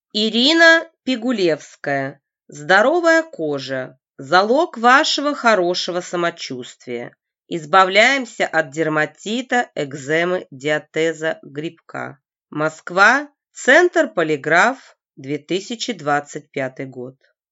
Ирина Пигулевская. Здоровая кожа. Залог вашего хорошего самочувствия. Избавляемся от дерматита, экземы, диатеза, грибка. Москва. Центр Полиграф. 2025 год.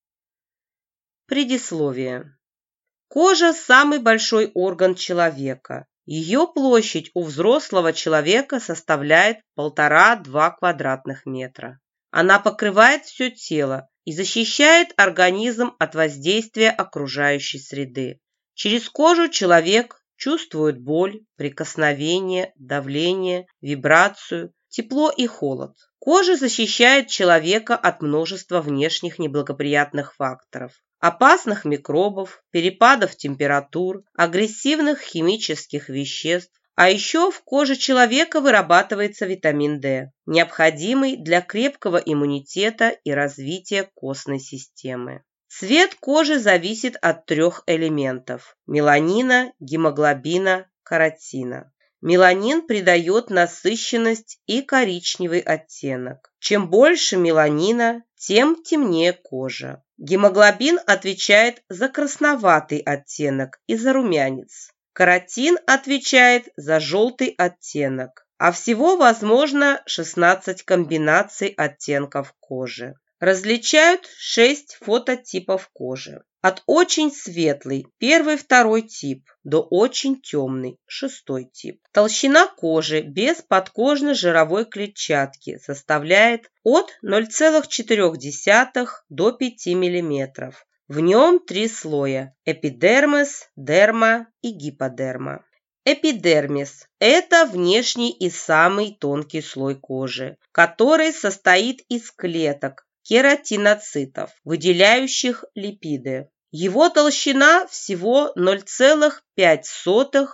Предисловие. Кожа – самый большой орган человека. Ее площадь у взрослого человека составляет 1,5–2 квадратных метра. Она покрывает все тело и защищает организм от воздействия окружающей среды. Через кожу человек чувствует боль, прикосновение, давление, вибрацию, тепло и холод. Кожа защищает человека от множества внешних неблагоприятных факторов, опасных микробов, перепадов температур, агрессивных химических веществ. А еще в коже человека вырабатывается витамин D, необходимый для крепкого иммунитета и развития костной системы. Цвет кожи зависит от 3 элементов – меланина, гемоглобина, каротина. Меланин придает насыщенность и коричневый оттенок. Чем больше меланина, тем темнее кожа. Гемоглобин отвечает за красноватый оттенок и за румянец. Каротин отвечает за желтый оттенок, а всего возможно 16 комбинаций оттенков кожи. Различают 6 фототипов кожи. От очень светлый, 1–2 тип, до очень темный, 6 тип. Толщина кожи без подкожно-жировой клетчатки составляет от 0,4 до 5 мм. В нем 3 слоя – эпидермис, дерма и гиподерма. Эпидермис – это внешний и самый тонкий слой кожи, который состоит из клеток, кератиноцитов, выделяющих липиды. Его толщина всего 0,5–0,1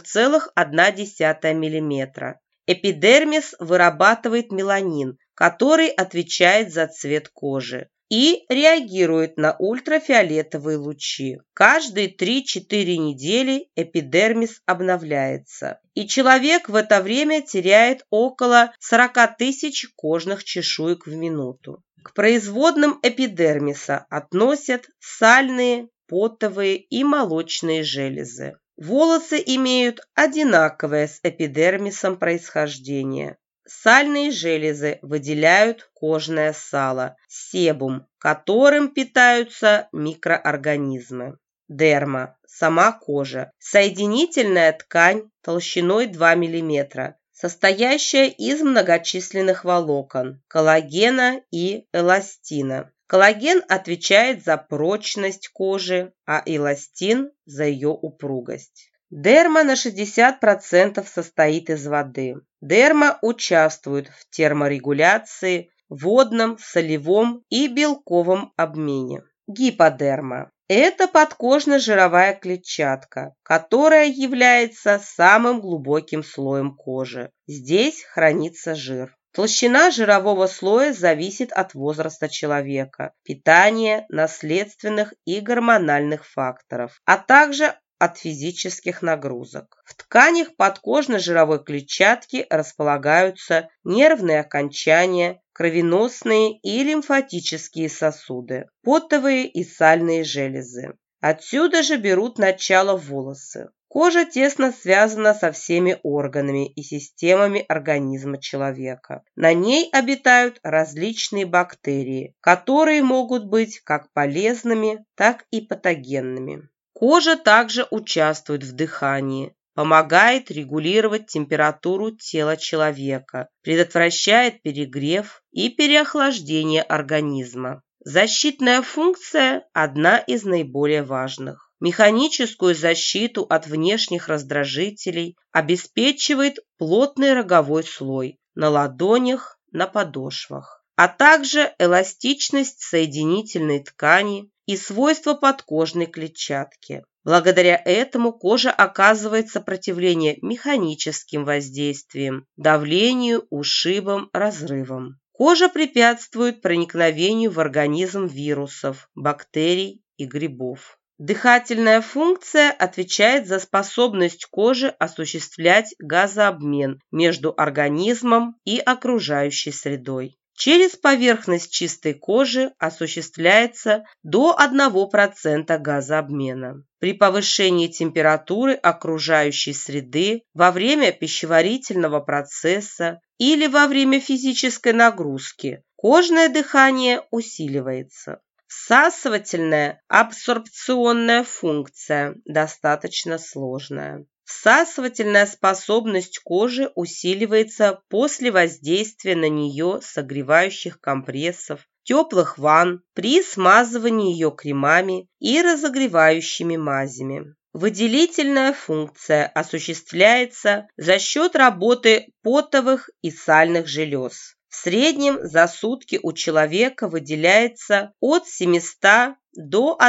мм. Эпидермис вырабатывает меланин, который отвечает за цвет кожи, и реагирует на ультрафиолетовые лучи. Каждые 3–4 недели эпидермис обновляется, и человек в это время теряет около 40 тысяч кожных чешуек в минуту. К производным эпидермиса относят сальные, потовые и молочные железы. Волосы имеют одинаковое с эпидермисом происхождение. Сальные железы выделяют кожное сало, себум, которым питаются микроорганизмы. Дерма – сама кожа, соединительная ткань толщиной 2 мм, состоящая из многочисленных волокон, коллагена и эластина. Коллаген отвечает за прочность кожи, а эластин – за ее упругость. Дерма на 60% состоит из воды. Дерма участвует в терморегуляции, водном, солевом и белковом обмене. Гиподерма – это подкожно-жировая клетчатка, которая является самым глубоким слоем кожи. Здесь хранится жир. Толщина жирового слоя зависит от возраста человека, питания, наследственных и гормональных факторов, а также от физических нагрузок. В тканях подкожно-жировой клетчатки располагаются нервные окончания, кровеносные и лимфатические сосуды, потовые и сальные железы. Отсюда же берут начало волосы. Кожа тесно связана со всеми органами и системами организма человека. На ней обитают различные бактерии, которые могут быть как полезными, так и патогенными. Кожа также участвует в дыхании, помогает регулировать температуру тела человека, предотвращает перегрев и переохлаждение организма. Защитная функция – одна из наиболее важных. Механическую защиту от внешних раздражителей обеспечивает плотный роговой слой на ладонях, на подошвах, а также эластичность соединительной ткани и свойства подкожной клетчатки. Благодаря этому кожа оказывает сопротивление механическим воздействиям, давлению, ушибам, разрывам. Кожа препятствует проникновению в организм вирусов, бактерий и грибов. Дыхательная функция отвечает за способность кожи осуществлять газообмен между организмом и окружающей средой. Через поверхность чистой кожи осуществляется до 1% газообмена. При повышении температуры окружающей среды во время пищеварительного процесса или во время физической нагрузки кожное дыхание усиливается. Всасывательная абсорбционная функция достаточно сложная. Всасывательная способность кожи усиливается после воздействия на нее согревающих компрессов, теплых ванн, при смазывании ее кремами и разогревающими мазями. Выделительная функция осуществляется за счет работы потовых и сальных желез. В среднем за сутки у человека выделяется от 700 до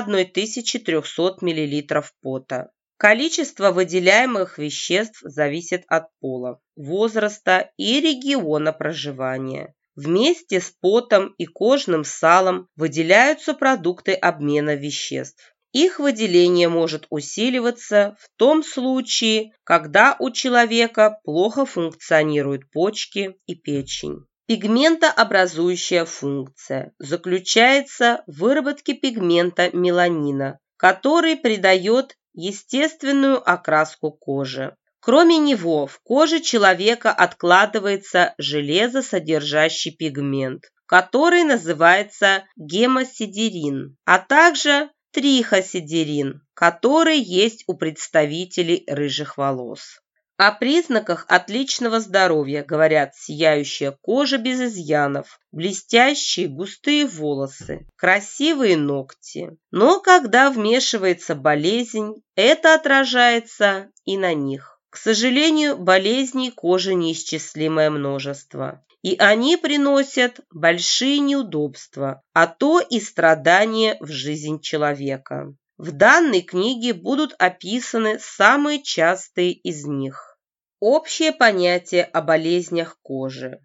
1300 мл пота. Количество выделяемых веществ зависит от пола, возраста и региона проживания. Вместе с потом и кожным салом выделяются продукты обмена веществ. Их выделение может усиливаться в том случае, когда у человека плохо функционируют почки и печень. Пигментообразующая функция заключается в выработке пигмента меланина, который придает естественную окраску кожи. Кроме него, в коже человека откладывается железосодержащий пигмент, который называется гемосидерин, а также трихосидерин, который есть у представителей рыжих волос. О признаках отличного здоровья говорят сияющая кожа без изъянов, блестящие густые волосы, красивые ногти. Но когда вмешивается болезнь, это отражается и на них. К сожалению, болезней кожи неисчислимое множество, и они приносят большие неудобства, а то и страдания в жизнь человека. В данной книге будут описаны самые частые из них. Общее понятие о болезнях кожи.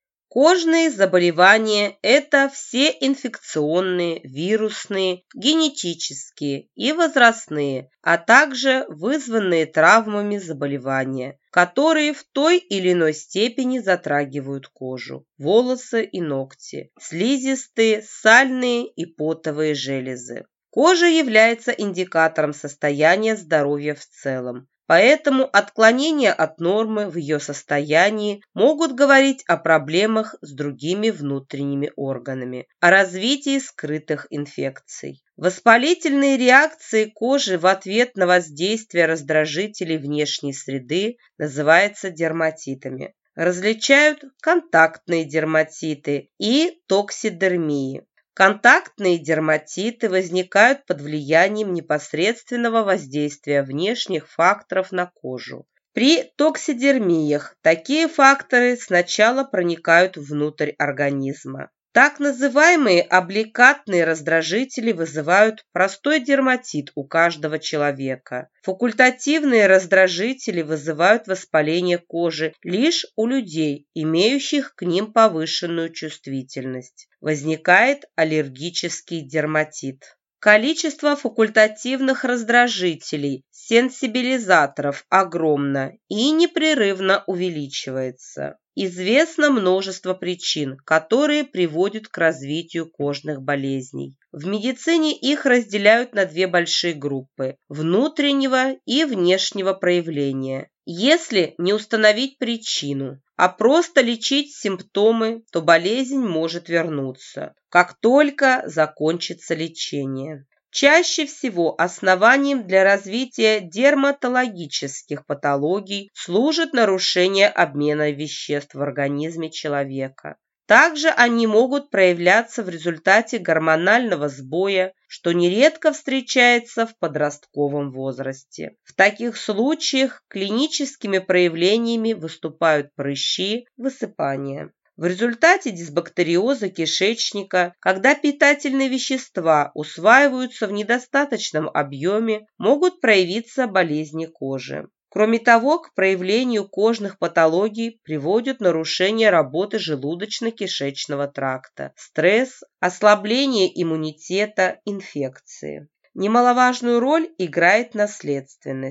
Кожные заболевания – это все инфекционные, вирусные, генетические и возрастные, а также вызванные травмами заболевания, которые в той или иной степени затрагивают кожу, волосы и ногти, слизистые, сальные и потовые железы. Кожа является индикатором состояния здоровья в целом. Поэтому отклонения от нормы в ее состоянии могут говорить о проблемах с другими внутренними органами, о развитии скрытых инфекций. Воспалительные реакции кожи в ответ на воздействие раздражителей внешней среды называются дерматитами. Различают контактные дерматиты и токсидермии. Контактные дерматиты возникают под влиянием непосредственного воздействия внешних факторов на кожу. При токсидермиях такие факторы сначала проникают внутрь организма. Так называемые оббликатные раздражители вызывают простой дерматит у каждого человека. Факультативные раздражители вызывают воспаление кожи лишь у людей, имеющих к ним повышенную чувствительность. Возникает аллергический дерматит. Количество факультативных раздражителей, сенсибилизаторов огромно и непрерывно увеличивается. Известно множество причин, которые приводят к развитию кожных болезней. В медицине их разделяют на две большие группы – внутреннего и внешнего проявления. Если не установить причину, а просто лечить симптомы, то болезнь может вернуться, как только закончится лечение. Чаще всего основанием для развития дерматологических патологий служит нарушение обмена веществ в организме человека. Также они могут проявляться в результате гормонального сбоя, что нередко встречается в подростковом возрасте. В таких случаях клиническими проявлениями выступают прыщи, высыпания. В результате дисбактериоза кишечника, когда питательные вещества усваиваются в недостаточном объеме, могут проявиться болезни кожи. Кроме того, к проявлению кожных патологий приводят нарушение работы желудочно-кишечного тракта, стресс, ослабление иммунитета, инфекции. Немаловажную роль играет наследственность.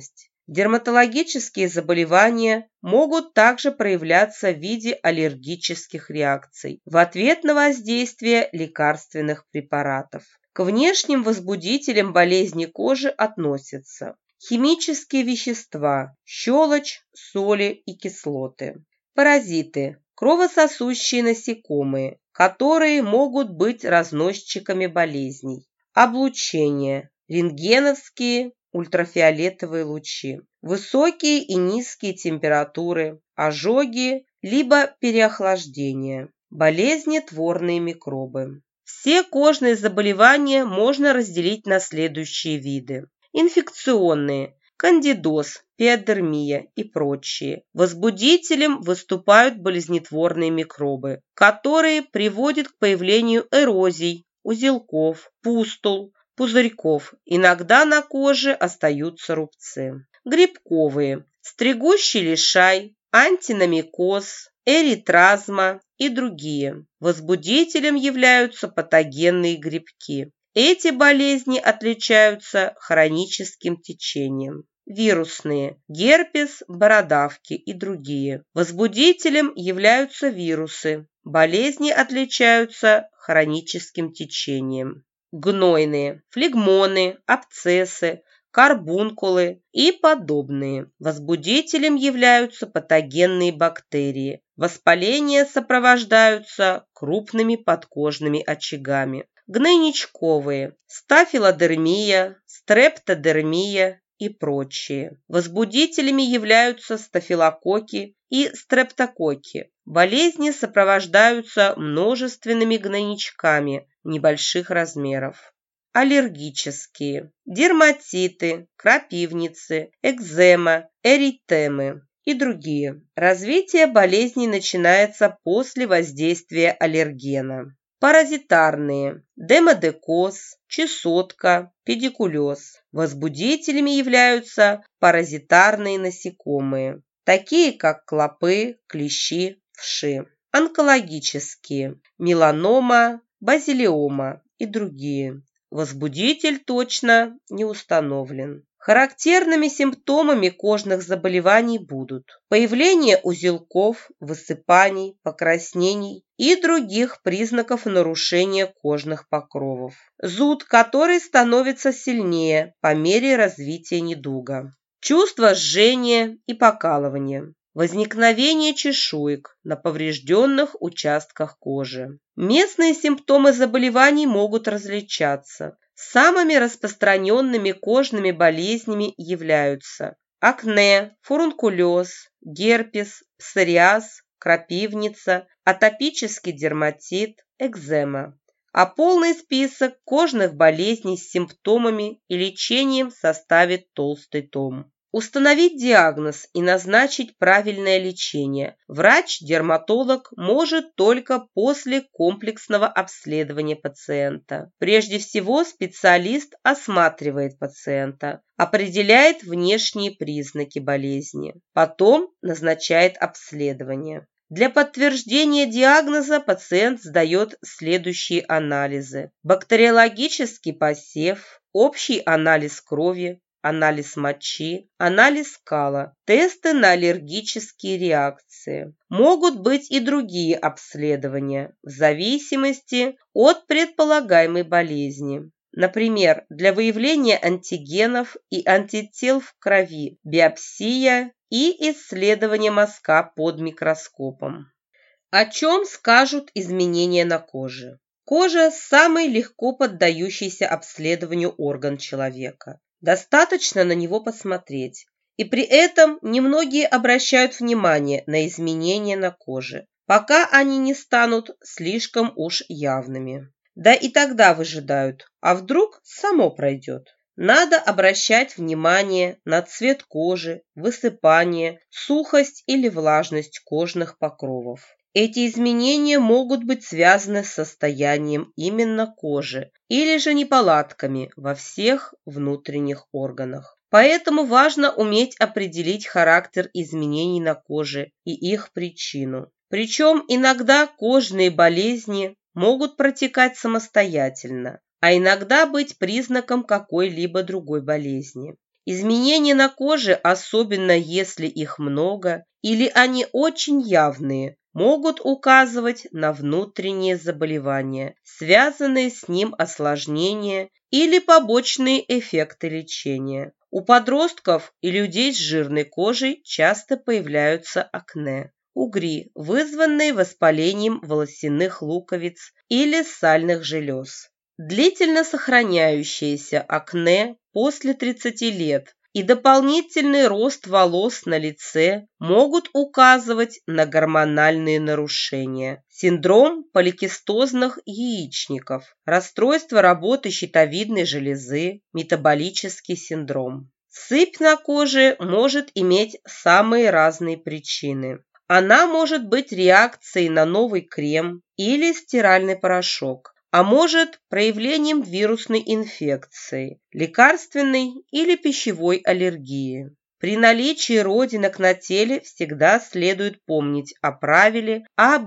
Дерматологические заболевания могут также проявляться в виде аллергических реакций в ответ на воздействие лекарственных препаратов. К внешним возбудителям болезни кожи относятся химические вещества, щелочь, соли и кислоты. Паразиты – кровососущие насекомые, которые могут быть разносчиками болезней. Облучение – рентгеновские, ультрафиолетовые лучи. Высокие и низкие температуры, ожоги, либо переохлаждение. Болезнетворные микробы. Все кожные заболевания можно разделить на следующие виды. Инфекционные – кандидоз, пиодермия и прочие. Возбудителем выступают болезнетворные микробы, которые приводят к появлению эрозий, узелков, пустул, пузырьков. Иногда на коже остаются рубцы. Грибковые – стригущий лишай, антиномикоз, эритразма и другие. Возбудителем являются патогенные грибки. Эти болезни отличаются хроническим течением. Вирусные – герпес, бородавки и другие. Возбудителем являются вирусы. Болезни отличаются хроническим течением. Гнойные – флегмоны, абсцессы, карбункулы и подобные. Возбудителем являются патогенные бактерии. Воспаления сопровождаются крупными подкожными очагами. Гнойничковые – стафилодермия, стрептодермия и прочие. Возбудителями являются стафилококки и стрептококки. Болезни сопровождаются множественными гнойничками небольших размеров. Аллергические – дерматиты, крапивницы, экзема, эритемы и другие. Развитие болезней начинается после воздействия аллергена. Паразитарные – демодекоз, чесотка, педикулез. Возбудителями являются паразитарные насекомые, такие как клопы, клещи, вши. Онкологические – меланома, базилиома и другие. Возбудитель точно не установлен. Характерными симптомами кожных заболеваний будут появление узелков, высыпаний, покраснений и других признаков нарушения кожных покровов. Зуд, который становится сильнее по мере развития недуга. Чувство жжения и покалывания. Возникновение чешуек на поврежденных участках кожи. Местные симптомы заболеваний могут различаться. Самыми распространенными кожными болезнями являются акне, фурункулез, герпес, псориаз, крапивница, атопический дерматит, экзема. А полный список кожных болезней с симптомами и лечением составит толстый том. Установить диагноз и назначить правильное лечение врач-дерматолог может только после комплексного обследования пациента. Прежде всего специалист осматривает пациента, определяет внешние признаки болезни, потом назначает обследование. Для подтверждения диагноза пациент сдает следующие анализы: бактериологический посев, общий анализ крови, анализ мочи, анализ кала, тесты на аллергические реакции. Могут быть и другие обследования в зависимости от предполагаемой болезни. Например, для выявления антигенов и антител в крови, биопсия и исследование мазка под микроскопом. О чем скажут изменения на коже? Кожа – самый легко поддающийся обследованию орган человека. Достаточно на него посмотреть. И при этом немногие обращают внимание на изменения на коже, пока они не станут слишком уж явными. Да и тогда выжидают, а вдруг само пройдет. Надо обращать внимание на цвет кожи, высыпание, сухость или влажность кожных покровов. Эти изменения могут быть связаны с состоянием именно кожи или же неполадками во всех внутренних органах. Поэтому важно уметь определить характер изменений на коже и их причину. Причем иногда кожные болезни могут протекать самостоятельно, а иногда быть признаком какой-либо другой болезни. Изменения на коже, особенно если их много или они очень явные, могут указывать на внутренние заболевания, связанные с ним осложнения или побочные эффекты лечения. У подростков и людей с жирной кожей часто появляются акне, угри, вызванные воспалением волосяных луковиц или сальных желез. Длительно сохраняющееся акне после 30 лет и дополнительный рост волос на лице могут указывать на гормональные нарушения, синдром поликистозных яичников, расстройство работы щитовидной железы, метаболический синдром. Сыпь на коже может иметь самые разные причины. Она может быть реакцией на новый крем или стиральный порошок, а может проявлением вирусной инфекции, лекарственной или пищевой аллергии. При наличии родинок на теле всегда следует помнить о правиле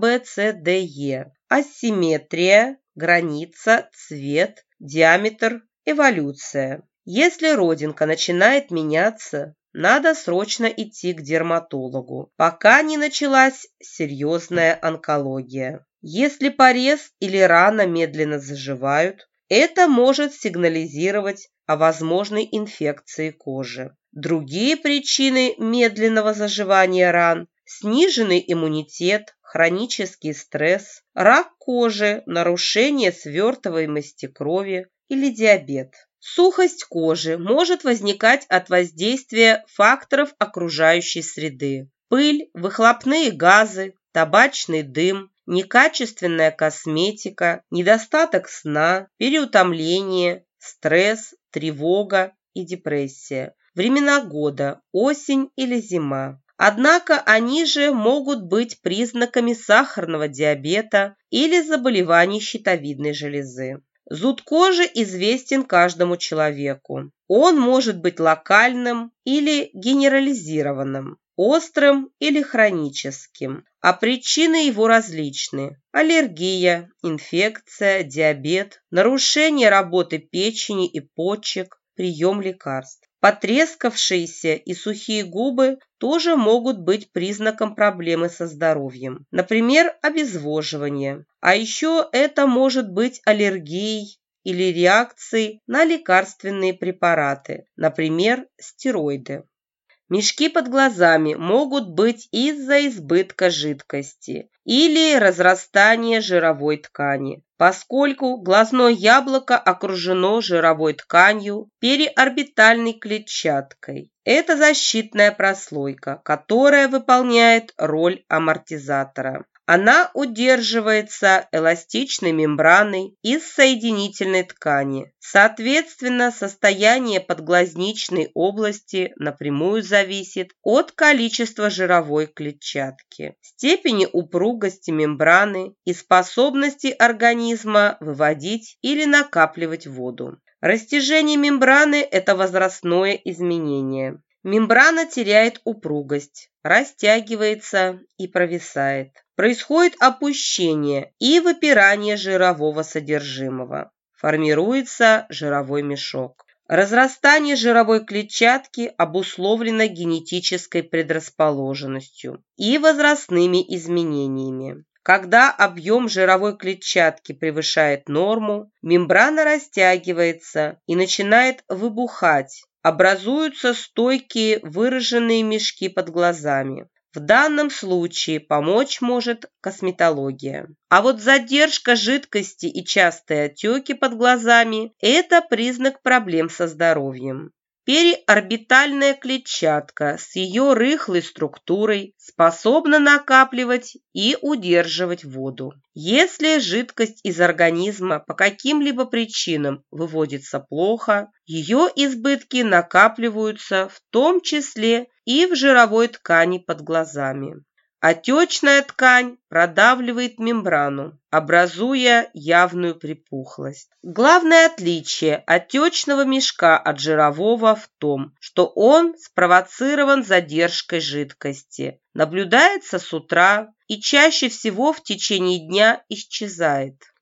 АБЦДЕ: асимметрия, граница, цвет, диаметр, эволюция. Если родинка начинает меняться, надо срочно идти к дерматологу, пока не началась серьезная онкология. Если порез или рана медленно заживают, это может сигнализировать о возможной инфекции кожи. Другие причины медленного заживания ран – сниженный иммунитет, хронический стресс, рак кожи, нарушение свертываемости крови или диабет. Сухость кожи может возникать от воздействия факторов окружающей среды. Пыль, выхлопные газы, табачный дым, некачественная косметика, недостаток сна, переутомление, стресс, тревога и депрессия. Времена года – осень или зима. Однако они же могут быть признаками сахарного диабета или заболеваний щитовидной железы. Зуд кожи известен каждому человеку. Он может быть локальным или генерализированным, острым или хроническим, а причины его различны: аллергия, инфекция, диабет, нарушение работы печени и почек, прием лекарств. Потрескавшиеся и сухие губы тоже могут быть признаком проблемы со здоровьем, например, обезвоживание. А еще это может быть аллергией или реакцией на лекарственные препараты, например, стероиды. Мешки под глазами могут быть из-за избытка жидкости или разрастания жировой ткани, поскольку глазное яблоко окружено жировой тканью, периорбитальной клетчаткой. Это защитная прослойка, которая выполняет роль амортизатора. Она удерживается эластичной мембраной из соединительной ткани. Соответственно, состояние подглазничной области напрямую зависит от количества жировой клетчатки, степени упругости мембраны и способности организма выводить или накапливать воду. Растяжение мембраны – это возрастное изменение. Мембрана теряет упругость, растягивается и провисает. Происходит опущение и выпирание жирового содержимого. Формируется жировой мешок. Разрастание жировой клетчатки обусловлено генетической предрасположенностью и возрастными изменениями. Когда объем жировой клетчатки превышает норму, мембрана растягивается и начинает выбухать. Образуются стойкие выраженные мешки под глазами. В данном случае помочь может косметология. А вот задержка жидкости и частые отеки под глазами – это признак проблем со здоровьем. Периорбитальная клетчатка с ее рыхлой структурой способна накапливать и удерживать воду. Если жидкость из организма по каким-либо причинам выводится плохо, ее избытки накапливаются в том числе и в жировой ткани под глазами. Отечная ткань продавливает мембрану, образуя явную припухлость. Главное отличие отечного мешка от жирового в том, что он спровоцирован задержкой жидкости, наблюдается с утра и чаще всего в течение дня исчезает.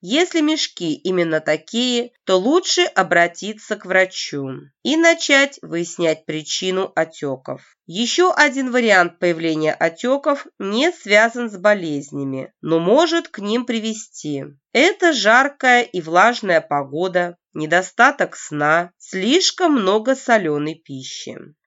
Если мешки именно такие, то лучше обратиться к врачу и начать выяснять причину отеков. Еще один вариант появления отеков не связан с болезнями, но может к ним привести. Это жаркая и влажная погода, недостаток сна, слишком много соленой пищи.